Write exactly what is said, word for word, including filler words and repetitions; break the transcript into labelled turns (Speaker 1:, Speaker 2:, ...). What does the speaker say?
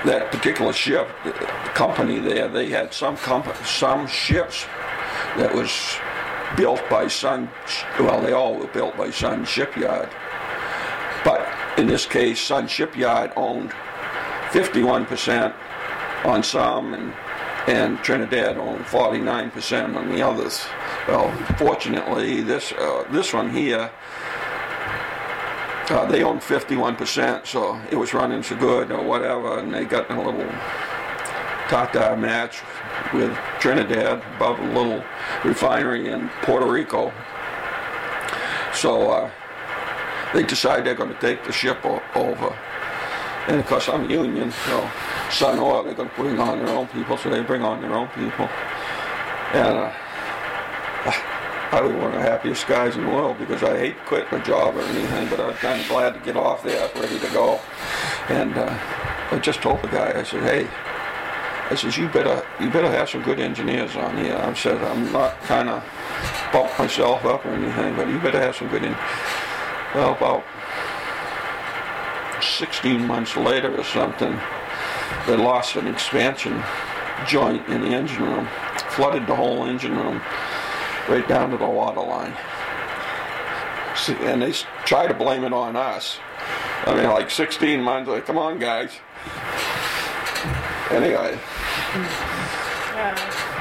Speaker 1: that particular ship, the company there, they had some comp- some ships that was built by Sun, well, they all were built by Sun Shipyard. But in this case, Sun Shipyard owned fifty-one percent on some, and, and Trinidad owned forty-nine percent on the others. Well, fortunately, this uh, this one here, uh, they owned fifty-one percent, so it was running so good or whatever, and they got in a little Tata match with Trinidad above a little refinery in Puerto Rico. So uh, they decide they're going to take the ship o- over. And of course I'm union, so Sun Oil, they're going to bring on their own people, so they bring on their own people. And uh, I was one of the happiest guys in the world because I hate quitting a job or anything, but I was kind of glad to get off there, ready to go. And uh, I just told the guy, I said, hey, I says, you better you better have some good engineers on here. I said, I'm not kind of bump myself up or anything, but you better have some good engineers. Well, about sixteen months later or something, they lost an expansion joint in the engine room, flooded the whole engine room right down to the water line. See, and they try to blame it on us. I mean, like sixteen months, like, come on, guys. Anyway,